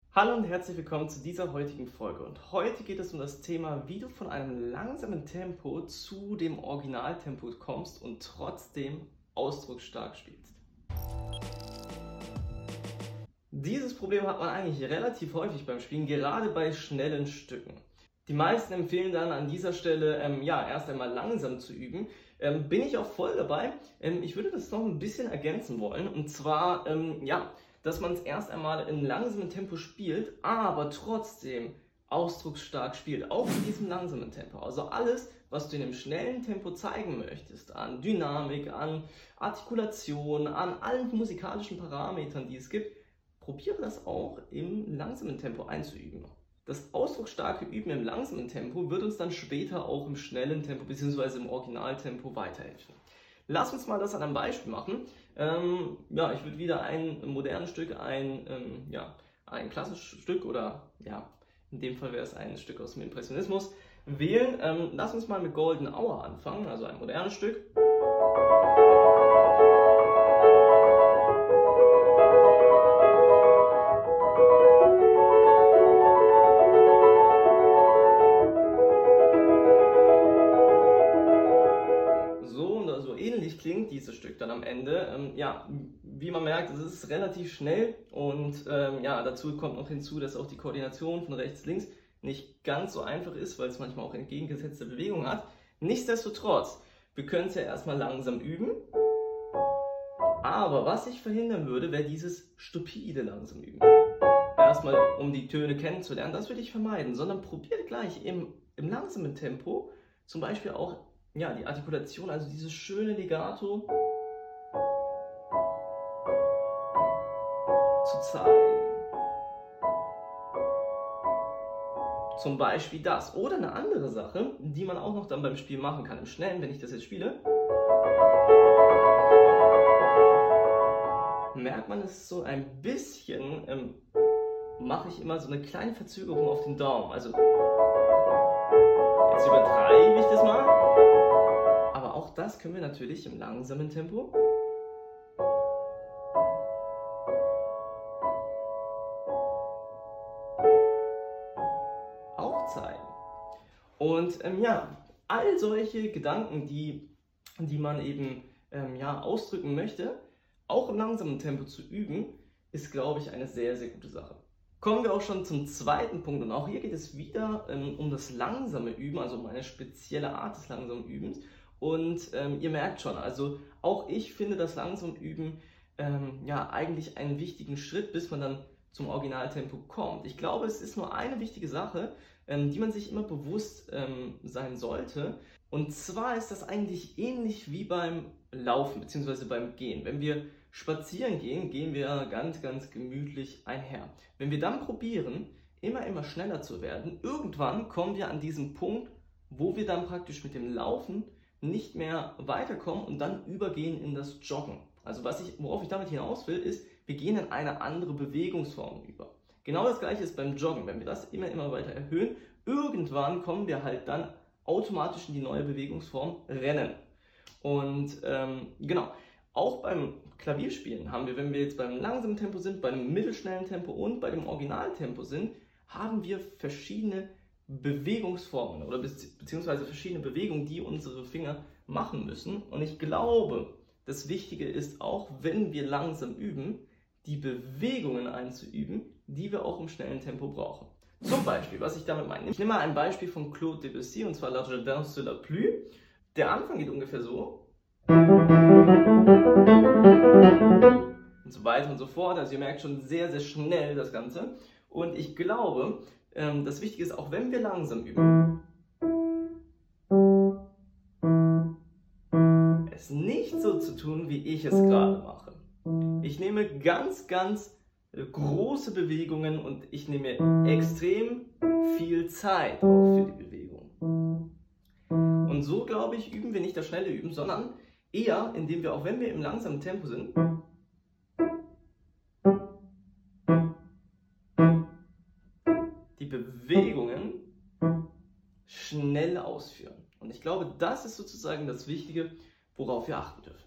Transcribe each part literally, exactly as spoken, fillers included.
Hallo und herzlich willkommen zu dieser heutigen Folge. Und heute geht es um das Thema, wie du von einem langsamen Tempo zu dem Originaltempo kommst und trotzdem ausdrucksstark spielst. Dieses Problem hat man eigentlich relativ häufig beim Spielen, gerade bei schnellen Stücken. Die meisten empfehlen dann an dieser Stelle, ähm, ja, erst einmal langsam zu üben. Ähm, bin ich auch voll dabei. Ähm, ich würde das noch ein bisschen ergänzen wollen. Und zwar, ähm, ja, dass man es erst einmal in langsamem Tempo spielt, aber trotzdem ausdrucksstark spielt, auch in diesem langsamen Tempo. Also alles, was du in einem schnellen Tempo zeigen möchtest, an Dynamik, an Artikulation, an allen musikalischen Parametern, die es gibt, probiere das auch im langsamen Tempo einzuüben. Das ausdrucksstarke Üben im langsamen Tempo wird uns dann später auch im schnellen Tempo bzw. im Originaltempo weiterhelfen. Lass uns mal das an einem Beispiel machen. Ähm, ja, ich würde wieder ein modernes Stück, ein, ähm, ja, ein klassisches Stück oder ja, in dem Fall wäre es ein Stück aus dem Impressionismus wählen. Ähm, lass uns mal mit Golden Hour anfangen, also ein modernes Stück. So ähnlich klingt dieses Stück dann am Ende. Ähm, ja, wie man merkt, es ist relativ schnell und ähm, ja, dazu kommt noch hinzu, dass auch die Koordination von rechts, links nicht ganz so einfach ist, weil es manchmal auch entgegengesetzte Bewegungen hat. Nichtsdestotrotz, wir können es ja erstmal langsam üben, aber was ich verhindern würde, wäre dieses stupide langsam üben. Erstmal, um die Töne kennenzulernen, das würde ich vermeiden, sondern probiert gleich im, im langsamen Tempo zum Beispiel auch ja, die Artikulation, also dieses schöne Legato zu zeigen. Zum Beispiel das. Oder eine andere Sache, die man auch noch dann beim Spiel machen kann. Im Schnellen, wenn ich das jetzt spiele, merkt man es so ein bisschen, ähm, mache ich immer so eine kleine Verzögerung auf den Daumen. Also jetzt übertreibe ich das mal. Aber auch das können wir natürlich im langsamen Tempo auch zeigen. Und ähm, ja, all solche Gedanken, die, die man eben ähm, ja, ausdrücken möchte, auch im langsamen Tempo zu üben, ist, glaube ich, eine sehr, sehr gute Sache. Kommen wir auch schon zum zweiten Punkt und auch hier geht es wieder ähm, um das langsame Üben, also um eine spezielle Art des langsamen Übens. Und ähm, ihr merkt schon, also auch ich finde das langsame Üben ähm, ja eigentlich einen wichtigen Schritt, bis man dann zum Originaltempo kommt. Ich glaube, es ist nur eine wichtige Sache, ähm, die man sich immer bewusst ähm, sein sollte. Und zwar ist das eigentlich ähnlich wie beim Laufen bzw. beim Gehen. Wenn wir spazieren gehen, gehen wir ganz, ganz gemütlich einher. Wenn wir dann probieren, immer, immer schneller zu werden, irgendwann kommen wir an diesen Punkt, wo wir dann praktisch mit dem Laufen nicht mehr weiterkommen und dann übergehen in das Joggen. Also was ich, worauf ich damit hinaus will, ist, wir gehen in eine andere Bewegungsform über. Genau das gleiche ist beim Joggen. Wenn wir das immer, immer weiter erhöhen, irgendwann kommen wir halt dann automatisch in die neue Bewegungsform Rennen. Und ähm, genau, auch beim Klavierspielen haben wir, wenn wir jetzt beim langsamen Tempo sind, bei einem mittelschnellen Tempo und bei dem Originaltempo sind, haben wir verschiedene Bewegungsformen oder beziehungsweise verschiedene Bewegungen, die unsere Finger machen müssen. Und ich glaube, das Wichtige ist auch, wenn wir langsam üben, die Bewegungen einzuüben, die wir auch im schnellen Tempo brauchen. Zum Beispiel, was ich damit meine. Ich nehme mal ein Beispiel von Claude Debussy, und zwar La Cadence de la Pluie. Der Anfang geht ungefähr so. Und so weiter und so fort. Also ihr merkt schon sehr, sehr schnell das Ganze. Und ich glaube, das Wichtige ist, auch wenn wir langsam üben, es nicht so zu tun, wie ich es gerade mache. Ich nehme ganz, ganz große Bewegungen und ich nehme extrem viel Zeit auch für die Bewegung. Und so, glaube ich, üben wir nicht das schnelle Üben, sondern eher, indem wir, auch wenn wir im langsamen Tempo sind, die Bewegungen schnell ausführen. Und ich glaube, das ist sozusagen das Wichtige, worauf wir achten dürfen.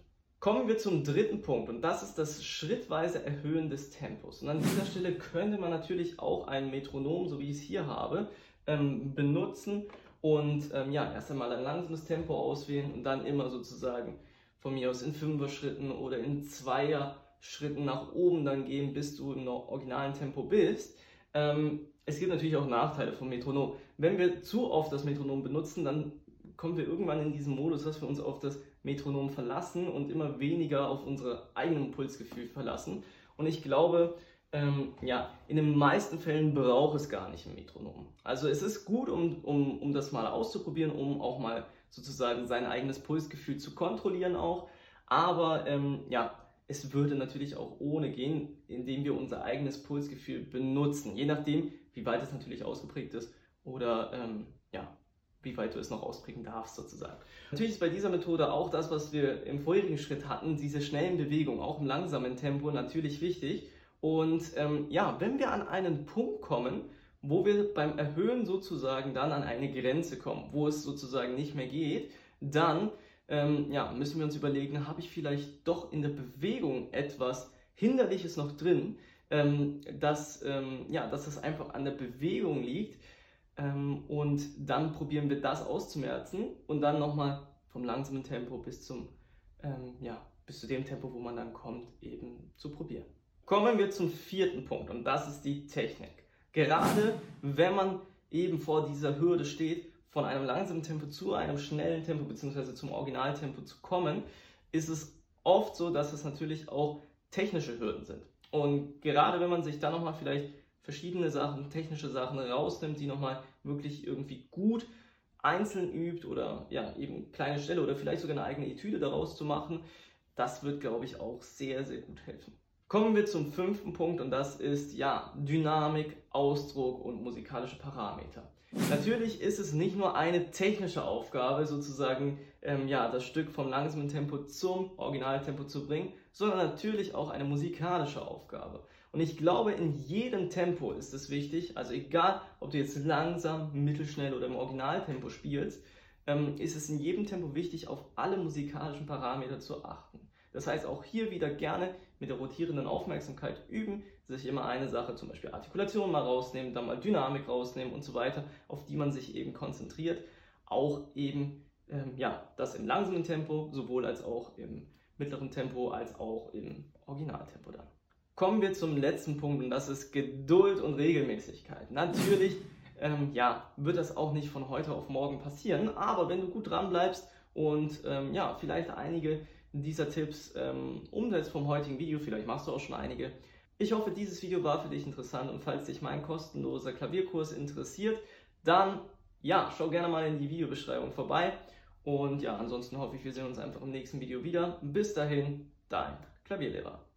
Kommen wir zum dritten Punkt und das ist das schrittweise Erhöhen des Tempos. Und an dieser Stelle könnte man natürlich auch ein Metronom, so wie ich es hier habe, ähm, benutzen und ähm, ja, erst einmal ein langsames Tempo auswählen und dann immer sozusagen von mir aus in Fünfer-Schritten oder in Zweier-Schritten nach oben dann gehen, bis du im originalen Tempo bist. Ähm, es gibt natürlich auch Nachteile vom Metronom. Wenn wir zu oft das Metronom benutzen, dann kommen wir irgendwann in diesen Modus, dass wir uns auf das Metronom verlassen und immer weniger auf unser eigenes Pulsgefühl verlassen. Und ich glaube, ähm, ja, in den meisten Fällen braucht es gar nicht ein Metronom. Also es ist gut, um, um, um das mal auszuprobieren, um auch mal sozusagen sein eigenes Pulsgefühl zu kontrollieren auch. Aber ähm, ja, es würde natürlich auch ohne gehen, indem wir unser eigenes Pulsgefühl benutzen. Je nachdem, wie weit es natürlich ausgeprägt ist oder ähm, ja, wie weit du es noch ausprägen darfst sozusagen. Natürlich ist bei dieser Methode auch das, was wir im vorherigen Schritt hatten, diese schnellen Bewegungen, auch im langsamen Tempo, natürlich wichtig. Und ähm, ja, wenn wir an einen Punkt kommen, wo wir beim Erhöhen sozusagen dann an eine Grenze kommen, wo es sozusagen nicht mehr geht, dann ähm, ja, müssen wir uns überlegen, habe ich vielleicht doch in der Bewegung etwas Hinderliches noch drin, ähm, dass, ähm, ja, dass es einfach an der Bewegung liegt. Ähm, und dann probieren wir das auszumerzen und dann nochmal vom langsamen Tempo bis zum, ähm, ja, bis zu dem Tempo, wo man dann kommt, eben zu probieren. Kommen wir zum vierten Punkt und das ist die Technik. Gerade wenn man eben vor dieser Hürde steht, von einem langsamen Tempo zu einem schnellen Tempo bzw. zum Originaltempo zu kommen, ist es oft so, dass es natürlich auch technische Hürden sind. Und gerade wenn man sich dann nochmal vielleicht verschiedene Sachen, technische Sachen rausnimmt, die nochmal wirklich irgendwie gut einzeln übt oder ja, eben kleine Stelle oder vielleicht sogar eine eigene Etüde daraus zu machen, das wird, glaube ich, auch sehr, sehr gut helfen. Kommen wir zum fünften Punkt und das ist ja Dynamik, Ausdruck und musikalische Parameter. Natürlich ist es nicht nur eine technische Aufgabe, sozusagen ähm, ja, das Stück vom langsamen Tempo zum Originaltempo zu bringen, sondern natürlich auch eine musikalische Aufgabe. Und ich glaube, in jedem Tempo ist es wichtig, also egal, ob du jetzt langsam, mittelschnell oder im Originaltempo spielst, ähm, ist es in jedem Tempo wichtig, auf alle musikalischen Parameter zu achten. Das heißt, auch hier wieder gerne mit der rotierenden Aufmerksamkeit üben, sich immer eine Sache, zum Beispiel Artikulation mal rausnehmen, dann mal Dynamik rausnehmen und so weiter, auf die man sich eben konzentriert. Auch eben, ähm, ja, das im langsamen Tempo, sowohl als auch im mittleren Tempo, als auch im Originaltempo dann. Kommen wir zum letzten Punkt und das ist Geduld und Regelmäßigkeit. Natürlich ähm, ja, wird das auch nicht von heute auf morgen passieren, aber wenn du gut dran bleibst und ähm, ja, vielleicht einige dieser Tipps ähm, umsetzt vom heutigen Video, vielleicht machst du auch schon einige. Ich hoffe, dieses Video war für dich interessant und falls dich mein kostenloser Klavierkurs interessiert, dann ja, schau gerne mal in die Videobeschreibung vorbei und ja, ansonsten hoffe ich, wir sehen uns einfach im nächsten Video wieder. Bis dahin, dein Klavierlehrer.